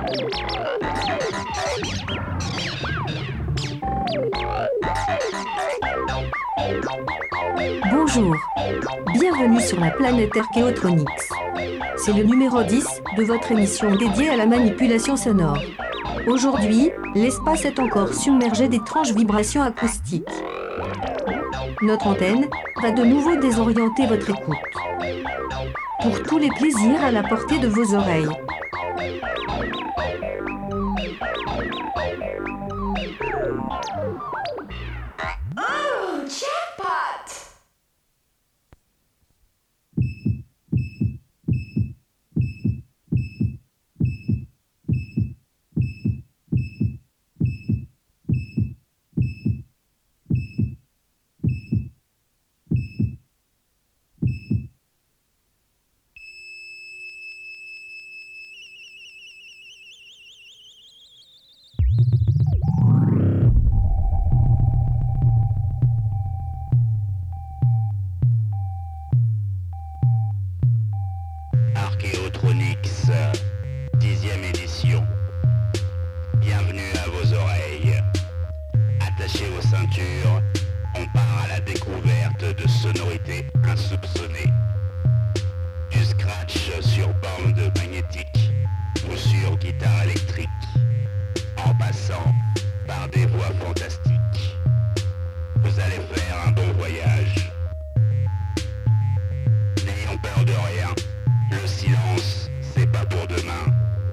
Bonjour, bienvenue sur la planète Archéotronix. C'est le numéro 10 de votre émission dédiée à la manipulation sonore. Aujourd'hui, l'espace est encore submergé d'étranges vibrations acoustiques. Notre antenne va de nouveau désorienter votre écoute. Pour tous les plaisirs à la portée de vos oreilles. Oh, jackpot! Archéotronix, 10e édition. Bienvenue à vos oreilles. Attachez vos ceintures, on part à la découverte de sonorités insoupçonnées. Du scratch sur bande magnétique ou sur guitare électrique, en passant par des voix fantastiques. Vous allez faire un bon voyage. N'ayons peur de rien. Le silence, c'est pas pour demain.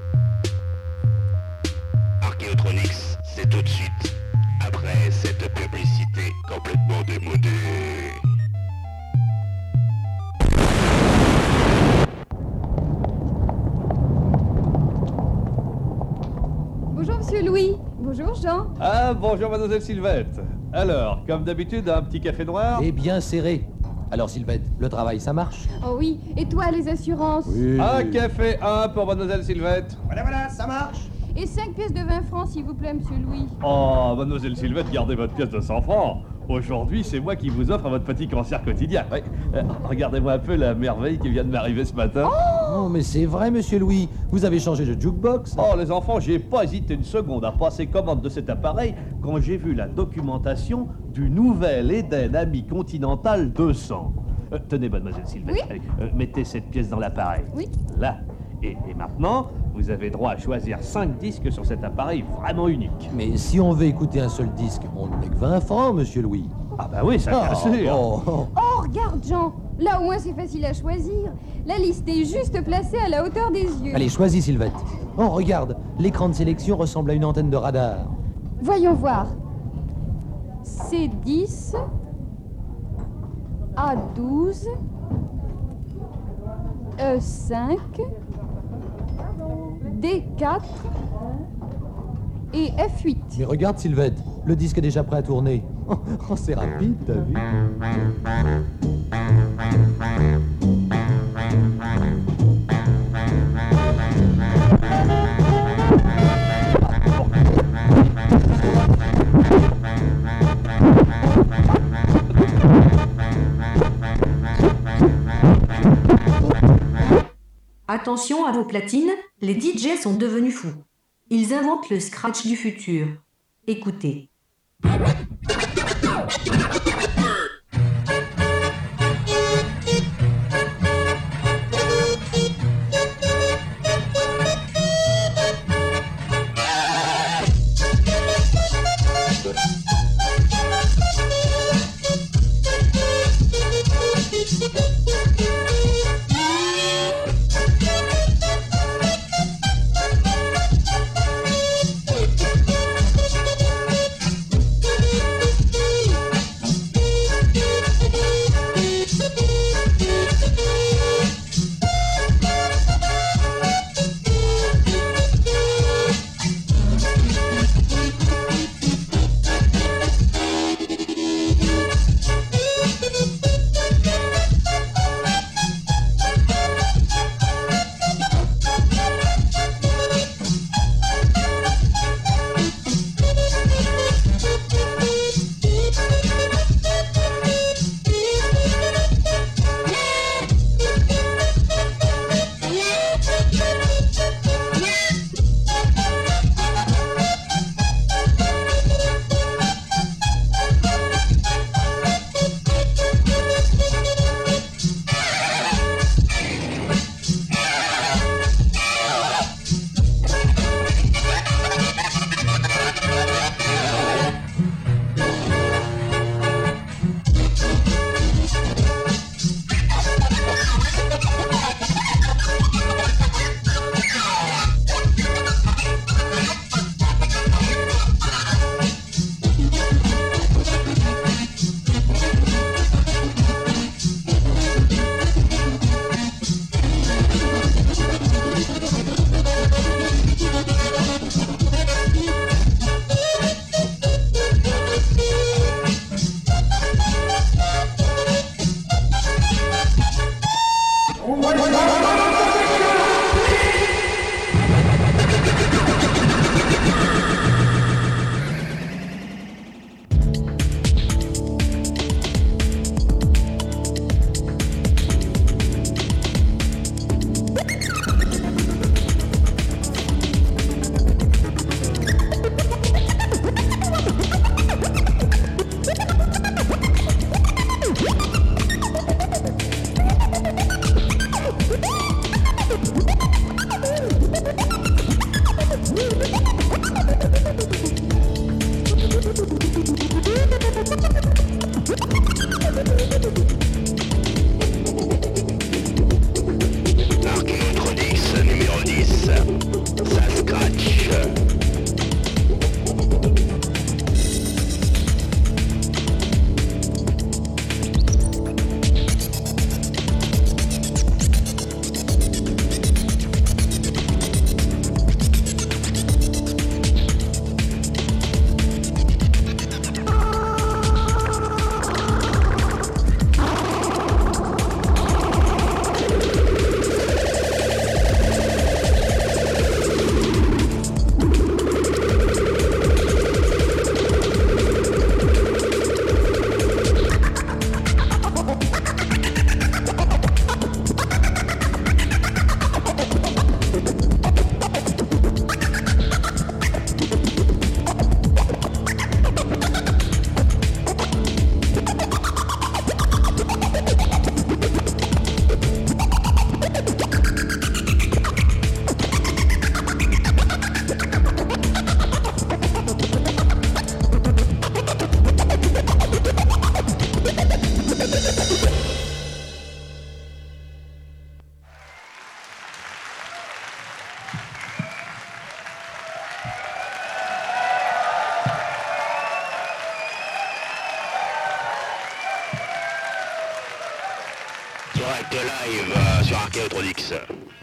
Archéotronix, c'est tout de suite, après cette publicité complètement démodée. Bonjour Monsieur Louis, bonjour Jean. Ah, bonjour mademoiselle Sylvette. Alors, comme d'habitude, un petit café noir? Et bien serré. Alors Sylvette, le travail, ça marche? Oh oui, et toi les assurances? Oui. Un café, un pour mademoiselle Sylvette. Voilà, ça marche. Et 5 pièces de 20 francs s'il vous plaît Monsieur Louis. Oh, mademoiselle Sylvette, gardez votre pièce de 100 francs. Aujourd'hui, c'est moi qui vous offre votre petit concert quotidien. Oui. Regardez-moi un peu la merveille qui vient de m'arriver ce matin. Oh, mais c'est vrai, monsieur Louis. Vous avez changé de jukebox. Oh, les enfants, j'ai pas hésité une seconde à passer commande de cet appareil quand j'ai vu la documentation du nouvel Eden Ami Continental 200. Tenez, mademoiselle Sylvette, Oui. allez, mettez cette pièce dans l'appareil. Oui. Là. Et maintenant, vous avez droit à choisir 5 disques sur cet appareil vraiment unique. Mais si on veut écouter un seul disque, on ne met que 20 francs, monsieur Louis. Ah bah oui, ça bien sûr. oh. Oh regarde Jean, là au moins c'est facile à choisir. La liste est juste placée à la hauteur des yeux. Allez, choisis Sylvette. Oh, regarde, l'écran de sélection ressemble à une antenne de radar. Voyons voir. C10, A12, E5, D4 et F8. Mais regarde Sylvette, le disque est déjà prêt à tourner. Oh, c'est rapide, t'as vu? Attention à vos platines, les DJ sont devenus fous. Ils inventent le scratch du futur. Écoutez. Direct live sur Archaeotronix.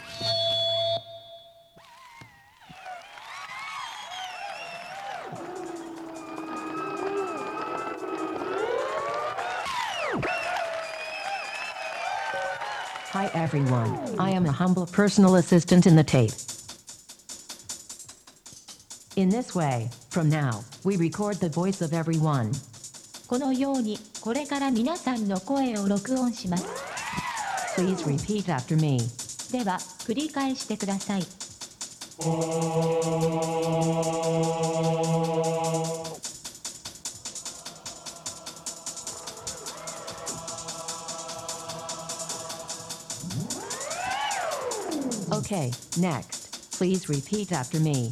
Hi everyone, I am a humble personal assistant in the tape. In this way, from now, we record the voice of everyone. このようにこれから皆さんの声を録音します。 Please repeat after me. では繰り返してください。 Okay, next, please repeat after me.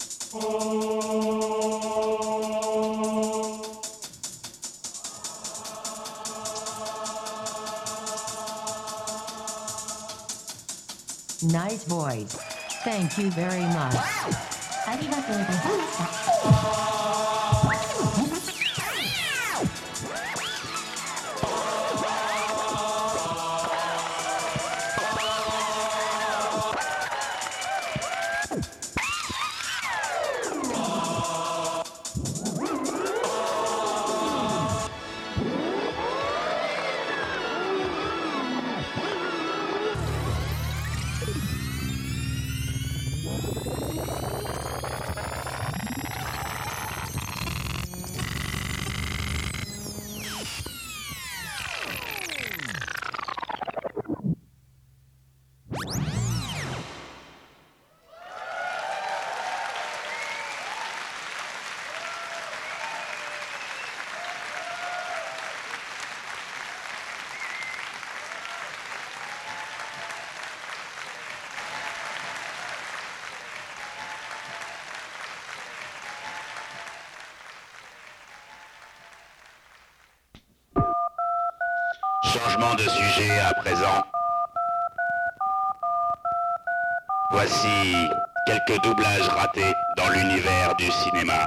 Nice voice. Thank you very much. ありがとうございました。 Changement de sujet à présent. Voici quelques doublages ratés dans l'univers du cinéma.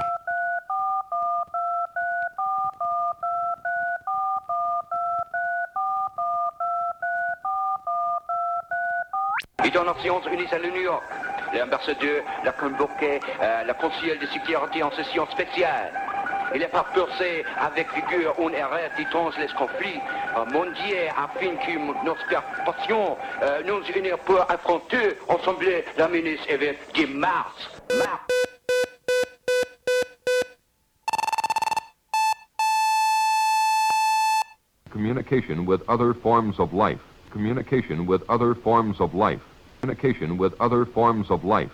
Étant Nations Unies à New York, l'ambassadeur, la convoqué, la conseillère de sécurité en session spéciale. Il est pas forcé avec figure une erreur qui tranche les conflits mondial afin que notre passion nous unisse pour affronter ensemble la menace de Mars. Communication with other forms of life. Communication with other forms of life. Communication with other forms of life.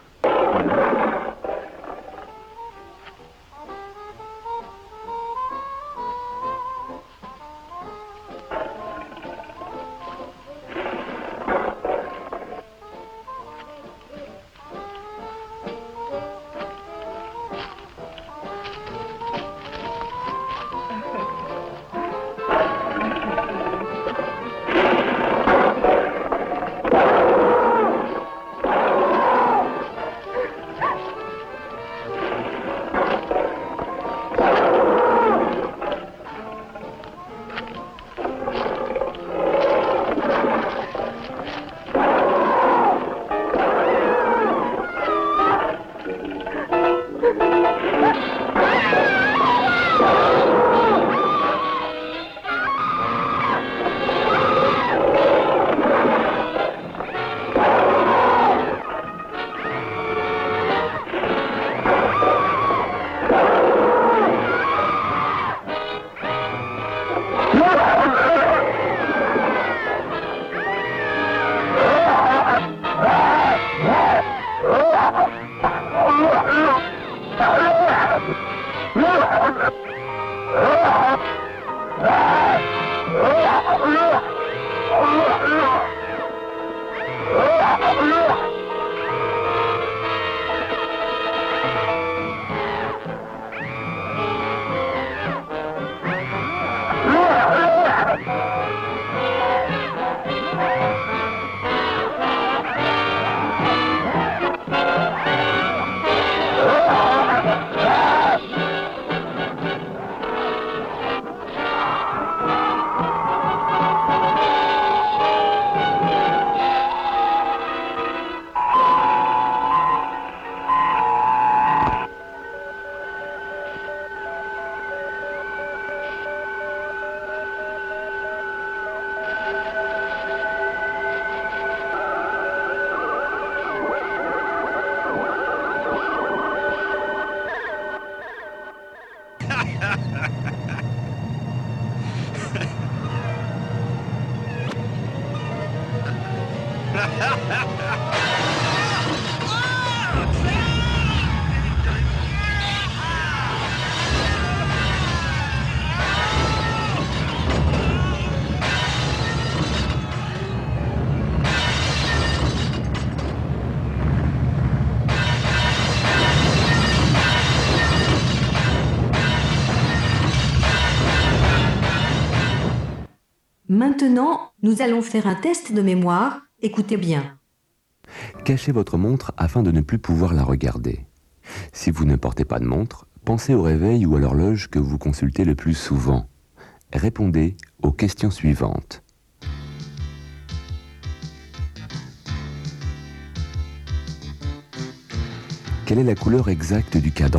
Maintenant, nous allons faire un test de mémoire. Écoutez bien. Cachez votre montre afin de ne plus pouvoir la regarder. Si vous ne portez pas de montre, pensez au réveil ou à l'horloge que vous consultez le plus souvent. Répondez aux questions suivantes. Quelle est la couleur exacte du cadran ?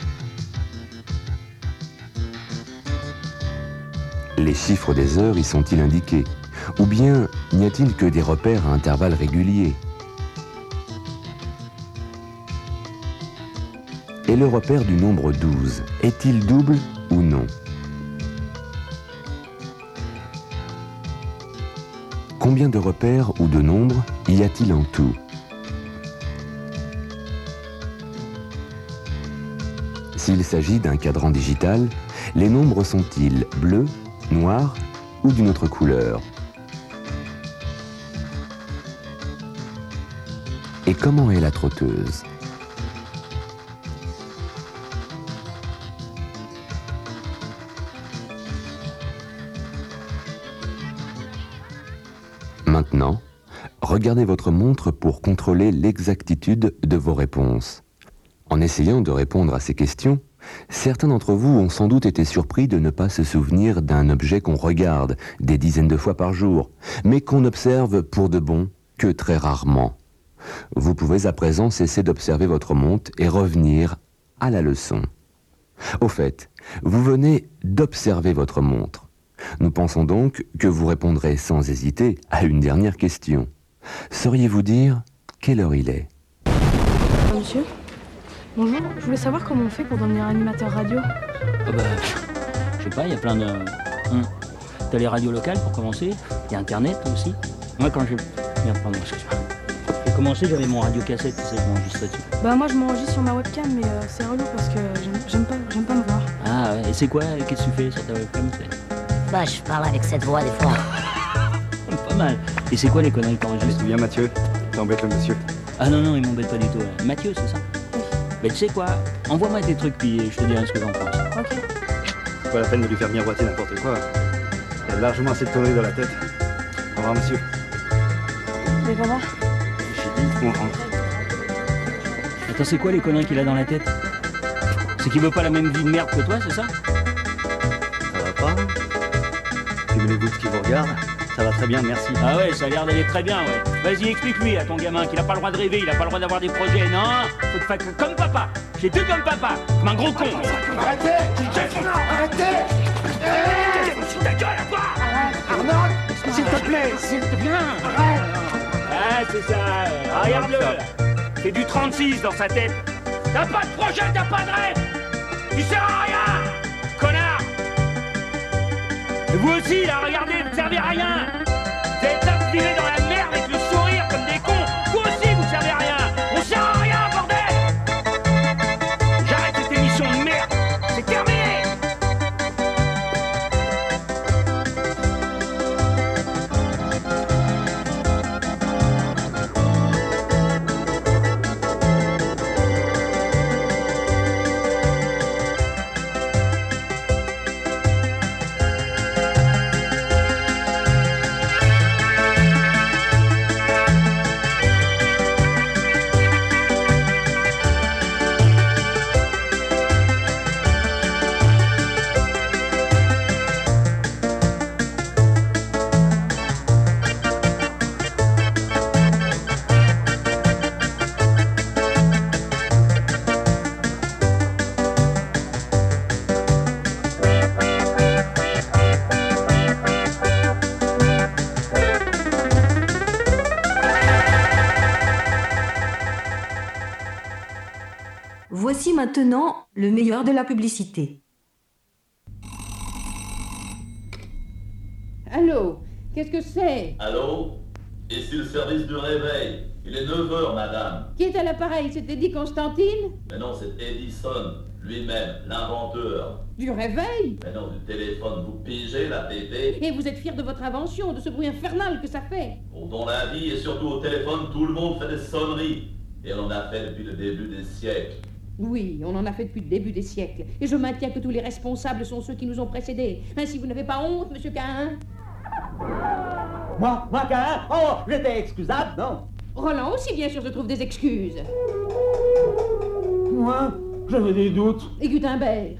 Les chiffres des heures y sont-ils indiqués ? Ou bien n'y a-t-il que des repères à intervalles réguliers ? Et le repère du nombre 12, est-il double ou non ? Combien de repères ou de nombres y a-t-il en tout ? S'il s'agit d'un cadran digital, les nombres sont-ils bleus, noirs ou d'une autre couleur ? Et comment est la trotteuse ? Maintenant, regardez votre montre pour contrôler l'exactitude de vos réponses. En essayant de répondre à ces questions, certains d'entre vous ont sans doute été surpris de ne pas se souvenir d'un objet qu'on regarde des dizaines de fois par jour, mais qu'on observe pour de bon que très rarement. Vous pouvez à présent cesser d'observer votre montre et revenir à la leçon. Au fait, vous venez d'observer votre montre. Nous pensons donc que vous répondrez sans hésiter à une dernière question. Sauriez-vous dire quelle heure il est? Monsieur, bonjour, je voulais savoir comment on fait pour devenir animateur radio. Je sais pas, il y a plein de... T'as les radios locales pour commencer, il y a Internet aussi. Moi quand j'ai... Merde, pardon, excuse-moi. J'ai commencé, j'avais mon radiocassette, tu sais, je m'enregistrais dessus. Moi je m'enregistre sur ma webcam, mais c'est relou parce que j'aime pas me voir. Ah ouais, et c'est quoi? Qu'est-ce que tu fais sur ta webcam? Je parle avec cette voix des fois. Pas mal. Et c'est quoi les conneries que t'enregistres? Viens Mathieu, t'embêtes le monsieur. Ah non, il m'embête pas du tout. Ouais. Mathieu, c'est ça? Oui. Mais tu sais quoi? Envoie-moi tes trucs puis je te dirai ce que j'en pense. Ok. C'est pas la peine de lui faire miroiter n'importe quoi. Il a largement assez de conneries dans la tête. Au revoir monsieur. Mais papa? J'ai dit qu'on rentre. Attends, c'est quoi les conneries qu'il a dans la tête? C'est qu'il veut pas la même vie de merde que toi, c'est ça? Ça va pas? Fumez les gouttes qui vous regardent. Ça va très bien, merci. Ah ouais, ça a l'air d'aller très bien, ouais. Vas-y, explique-lui à ton gamin qu'il a pas le droit de rêver, il a pas le droit d'avoir des projets. Non, faut te faire comme papa. J'ai tout comme papa, comme un gros con. Arrêtez! Arrêtez! Ta gueule à toi! Arnaud, s'il te plaît, s'il te plaît, arrête! Ah, c'est ça. Regarde-le. C'est du 36 dans sa tête. T'as pas de projet, t'as pas de rêve. Tu sers à rien, connard. Et vous aussi, là, regardez, vous ne servez à rien. Vous êtes là, vous vivez dans la merde avec le sourire comme des cons. Vous aussi, vous servez à rien. On sert à rien, bordel. J'arrête cette émission de merde. C'est terminé. Voici maintenant le meilleur de la publicité. Allô? Qu'est-ce que c'est? Allô? Ici le service du réveil. Il est 9h, madame. Qui est à l'appareil? C'était dit Constantine? Mais non, c'est Edison, lui-même, l'inventeur. Du réveil? Mais non, du téléphone. Vous pigez la pépé. Et vous êtes fier de votre invention, de ce bruit infernal que ça fait? Oh, dans la vie et surtout au téléphone, tout le monde fait des sonneries. Et on en a fait depuis le début des siècles. Oui, on en a fait depuis le début des siècles. Et je maintiens que tous les responsables sont ceux qui nous ont précédés. Ainsi, vous n'avez pas honte, monsieur Cahin? Moi, Cahin? Oh, j'étais excusable, non? Roland aussi, bien sûr, se trouve des excuses. Moi, j'avais des doutes. Et Gutenberg?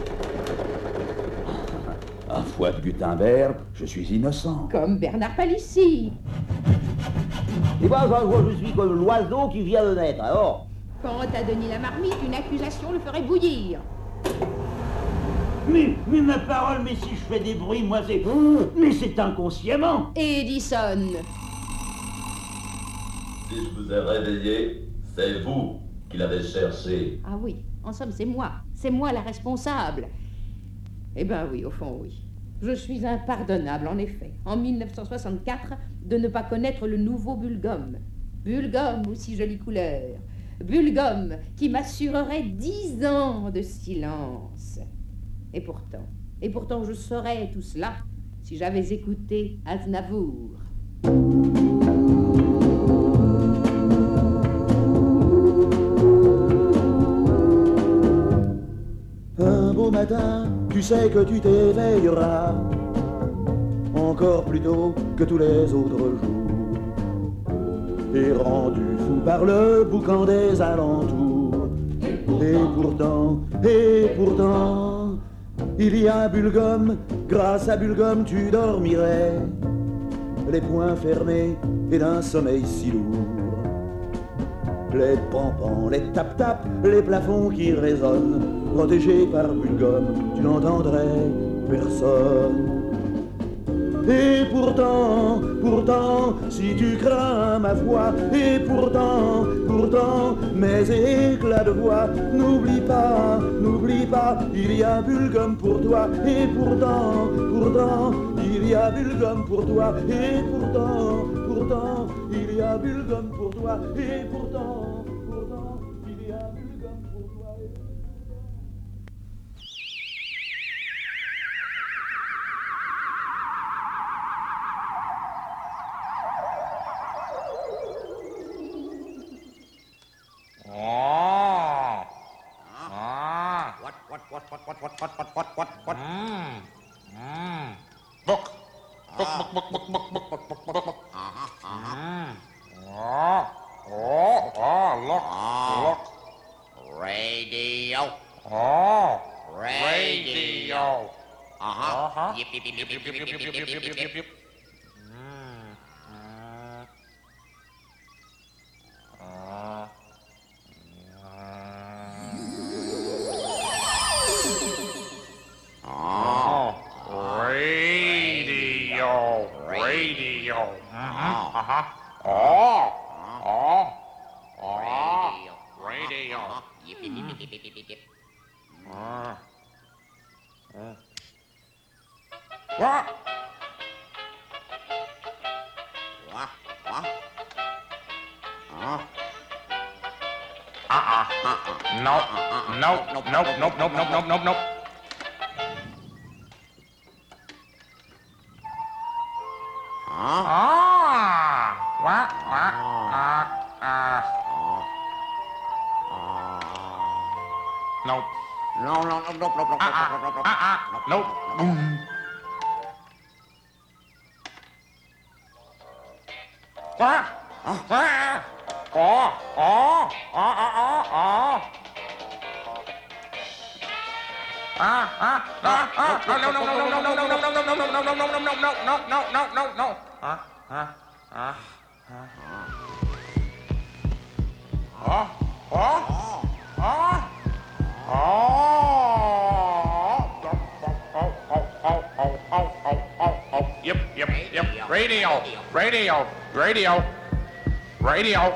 À foi de Gutenberg, je suis innocent. Comme Bernard Palissy. Et moi, je suis comme l'oiseau qui vient de naître, alors. Quant à Denis la marmite, une accusation le ferait bouillir. Mais ma parole, mais si je fais des bruits, moi c'est... Mais c'est inconsciemment. Edison. Si je vous ai réveillé, c'est vous qui l'avez cherché. Ah oui, en somme, c'est moi. C'est moi la responsable. Eh ben oui, au fond, oui. Je suis impardonnable, en effet, en 1964, de ne pas connaître le nouveau Bulgum. Bulgum, aussi jolie couleur. Bulgum, qui m'assurerait 10 ans de silence. Et pourtant, je saurais tout cela si j'avais écouté Aznavour. Un beau matin, tu sais que tu t'éveilleras encore plus tôt que tous les autres jours, et rendu fou par le boucan des alentours. Et pourtant, il y a Bulgum, grâce à Bulgum tu dormirais, les poings fermés et d'un sommeil si lourd. Les pampans, les tap-tap, les plafonds qui résonnent, protégés par Bulgum, tu n'entendrais personne. Et pourtant, si tu crains ma voix, et pourtant, mes éclats de voix, n'oublie pas, il y a Bulgum pour toi, et pourtant, il y a Bulgum pour toi, et pourtant, il y a Bulgum pour toi, et pourtant, il y a Bulgum pour toi. Radio. Radio. Yip, yip, yip, yip, yip, yip, yip, yip, yip, yip, yip. Nope. Radio.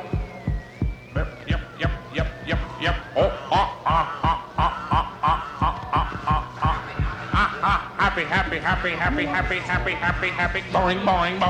Yep. Happy. Boing.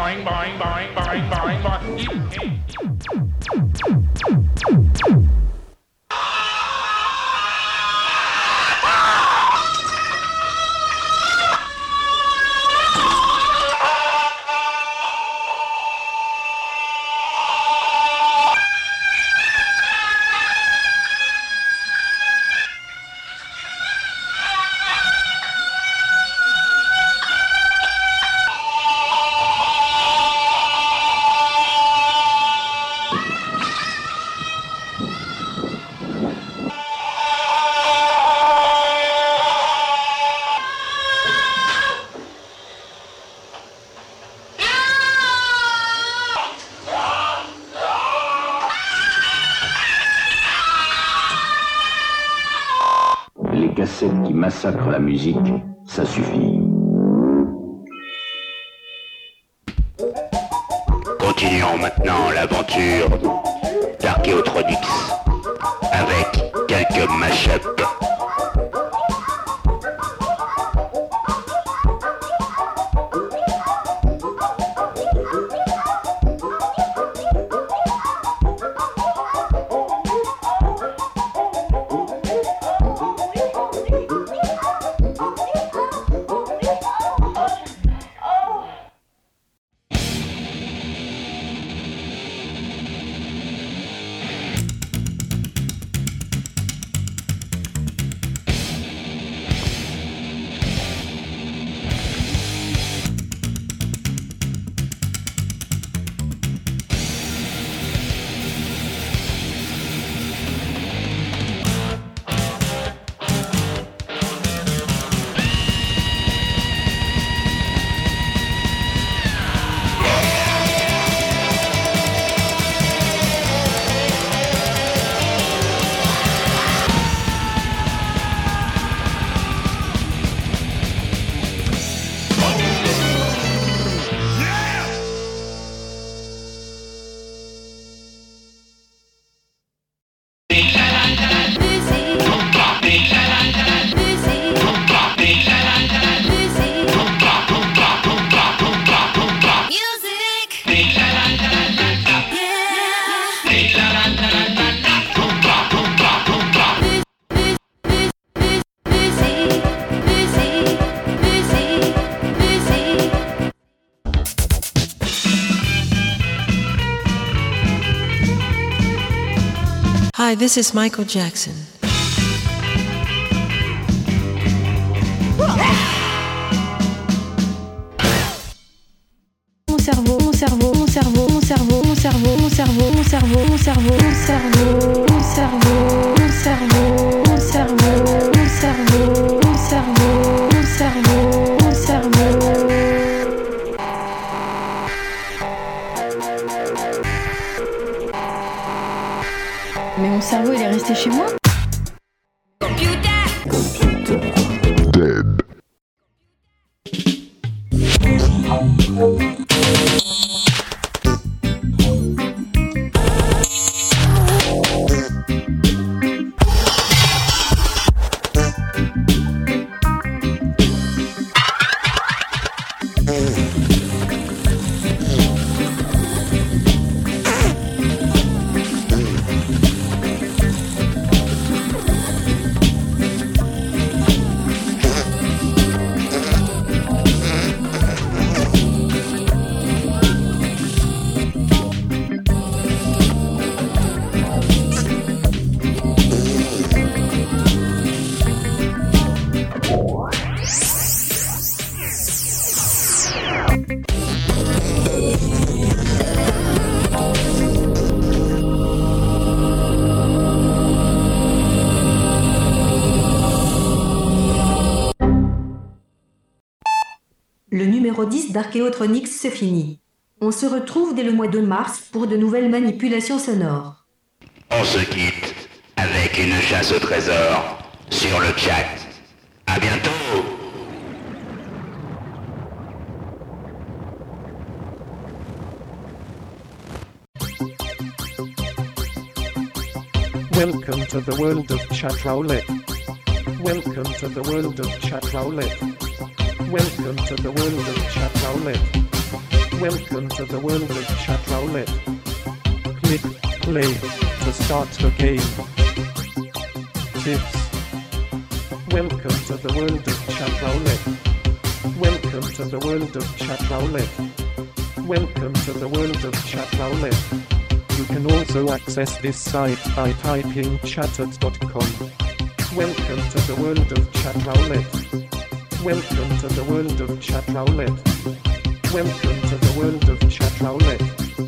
Les cassettes qui massacrent la musique, ça suffit. Continuons maintenant l'aventure d'Archaeotronix avec quelques mashups. Hi, this is Michael Jackson. Mon cerveau, mon cerveau, mon cerveau, mon cerveau, mon cerveau, mon cerveau, mon cerveau, mon cerveau, mon cerveau, mon cerveau, mon cerveau, mon cerveau, mon cerveau, mon cerveau, mon cerveau, mon cerveau. Mais mon cerveau, il est resté chez moi. Dead. Le numéro 10 d'Archéotronix, c'est fini. On se retrouve dès le mois de mars pour de nouvelles manipulations sonores. On se quitte avec une chasse au trésor sur le chat. À bientôt. Welcome to the world of chat roulette. Welcome to the world of chat roulette. Welcome to the world of chat roulette. Welcome to the world of chat roulette. Click play to start the game. Tips. Welcome to the world of chat roulette. Welcome to the world of chat roulette. Welcome to the world of chat roulette. You can also access this site by typing chatot.com. Welcome to the world of chat roulette. Welcome to the world of chat roulette. Welcome to the world of chat roulette.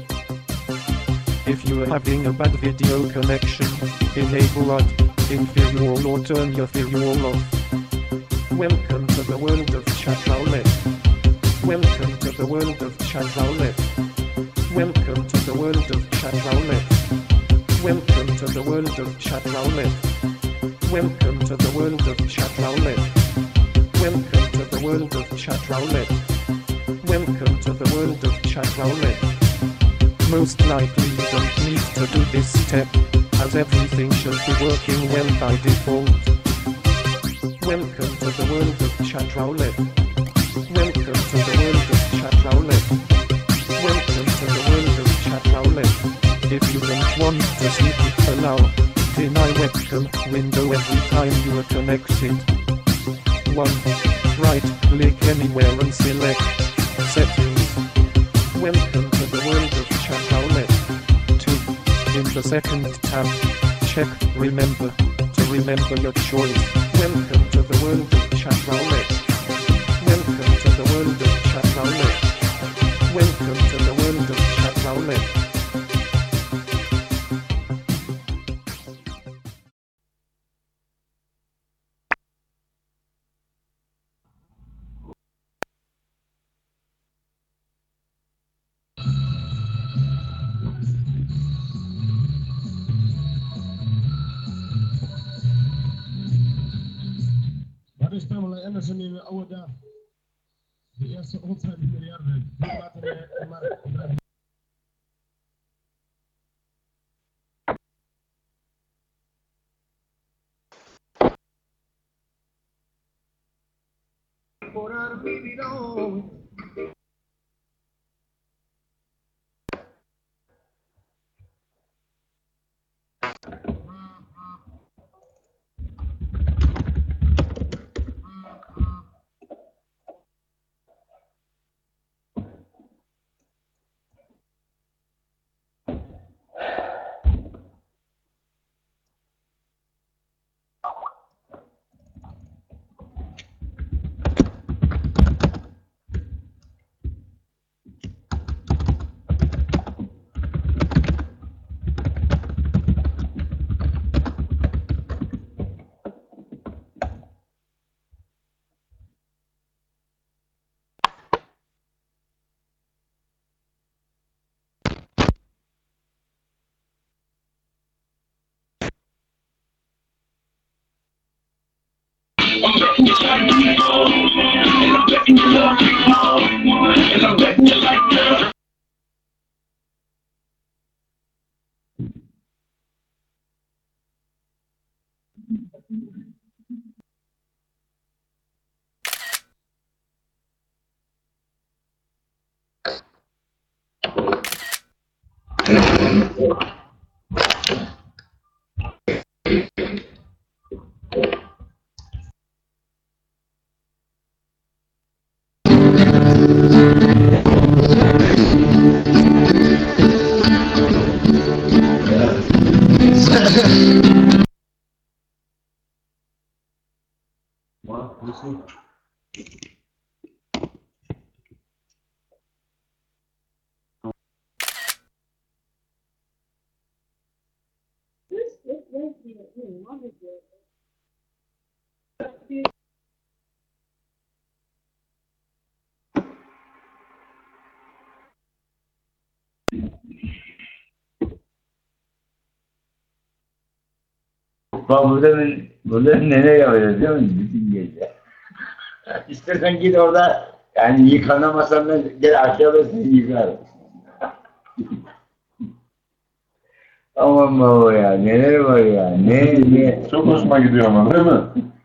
If you are having a bad video connection, enable UD, inferior or turn your firewall off. Welcome to the world of chat roulette. Welcome to the world of chat roulette. Welcome to the world of chat roulette. Welcome to the world of chat roulette. Welcome to the world of chat roulette. Welcome to the world of chat roulette. Welcome to the world of chat roulette. Most likely you don't need to do this step, as everything should be working well by default. Welcome to the world of chat roulette. Welcome to the world of chat roulette. Welcome to the world of chat roulette. If you don't want to see it, allow deny webcam window every time you are connected. 1. Right click anywhere and select Settings. Welcome to the world of chat roulette. 2. In the second tab, check Remember to remember your choice. Welcome to the world of chat roulette. Welcome to the world of chat roulette. Welcome to the world of chat roulette. Wat is Pamela Anderson in de oude dagen? De eerste oldtimer miljarden. Por haber vivido. I'm betting just like people. And I'm betting you love people. And I'm betting you like girls. Bak burada neler yapıyoruz değil mi? Bütün gece. İstersen git orada, yani yıkanamasan da gel aşağıda seni yıkarım. Aman baba ya, neler var ya, ne. Çok hoşuma gidiyor ama değil mi?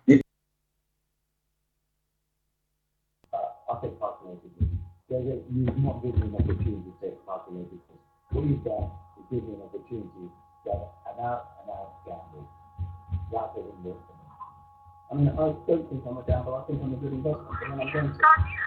Not given an opportunity to take part in it. What he's done is give me an opportunity to have an out gamble. That doesn't work for me. I mean, I don't think I'm a gamble, I think I'm a good investment, and I'm going to.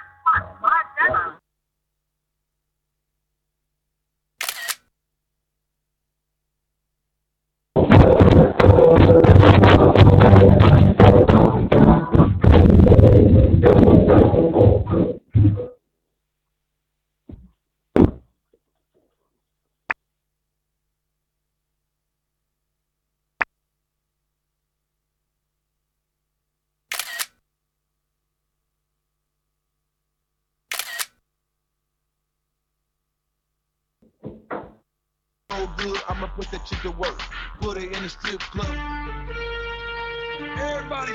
So good, I'ma put that shit to work. Put her in a strip club. Everybody.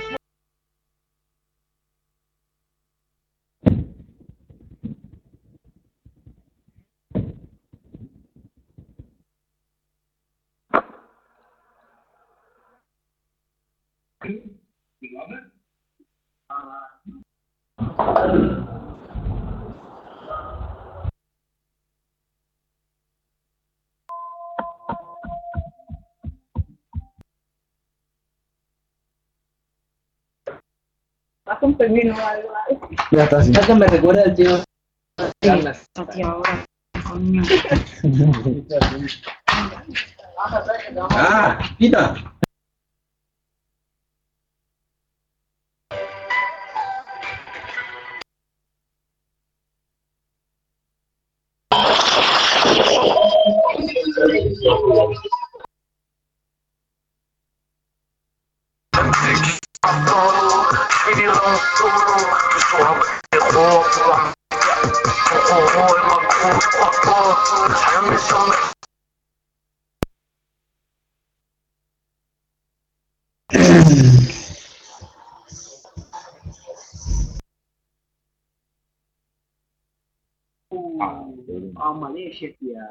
Ya está así. Esto me recuerda al tío Carlas. Ah, quita. Malaysia ya.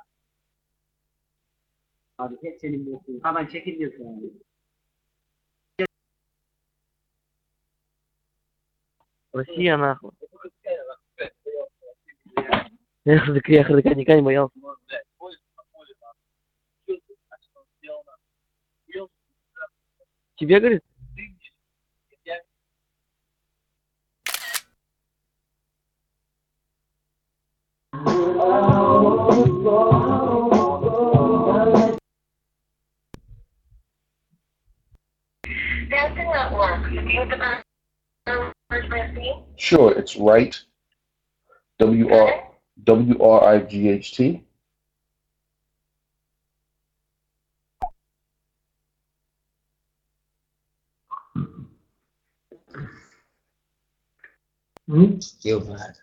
Harusnya sini musuh. Kapan cekin dia kan? Россия нахуй. Я ходока не боялся. Тебе говорит? That did not work. Sure, it's right. WRIGHT. Still bad.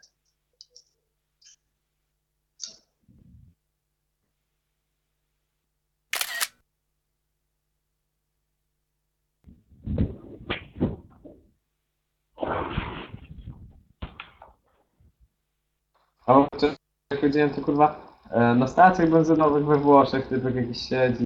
A jak chodziłem, to kurwa na stacjach benzynowych we Włoszech, typek jakiś siedzi.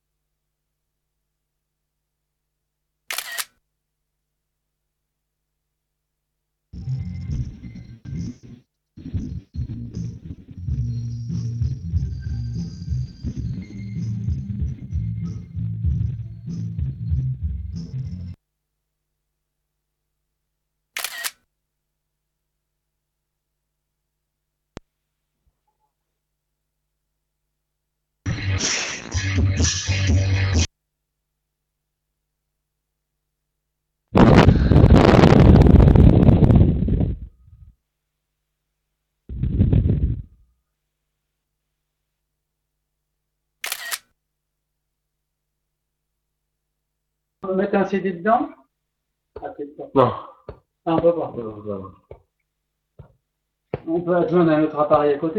On peut mettre un CD dedans? Non. Ah, on peut pas. On peut adjoindre un autre appareil à côté.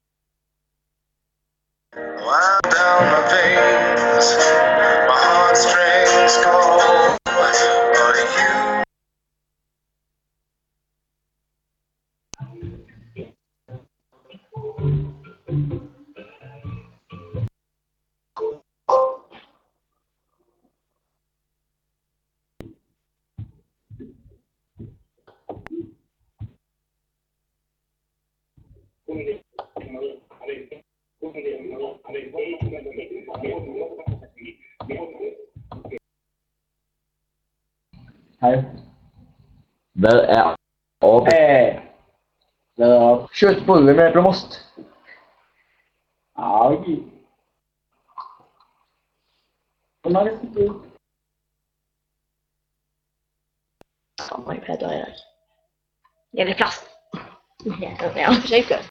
Down my veins, my heartstrings go, but you. Hej. Hvad er oppe? Hvad er oppe? Köttbulle med äppelmost. Aj. Kommer i Peter Erik. Är det plast? Ja, försöker.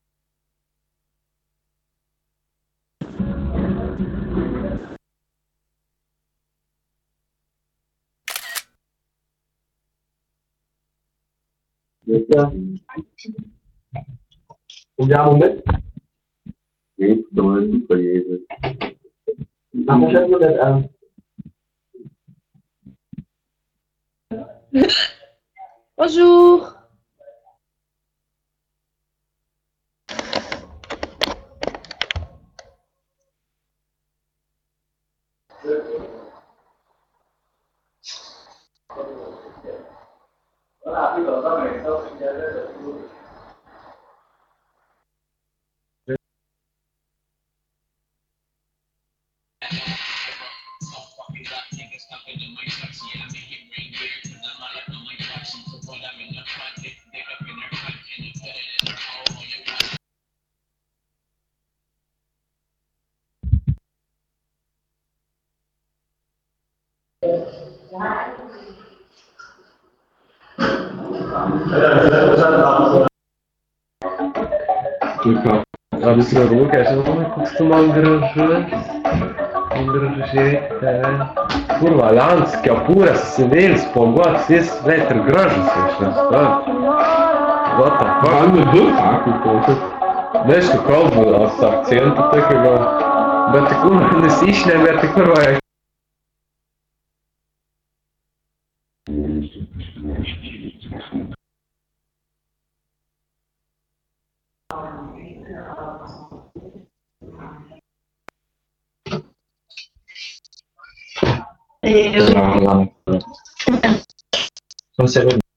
Udělám vůbec? Nic, to je úplně jiné. A můžeme vůbec, Bonjour. Tylko, aby zrobił, że to mam groży, kurwa, lanska, pura, civils, pogod, sis, vetr, groži se še, what the fuck? Ajme, kako, nešto kalbu s akcentom takega, da ti kurva ne sišne, da ti kurva je. Et Sono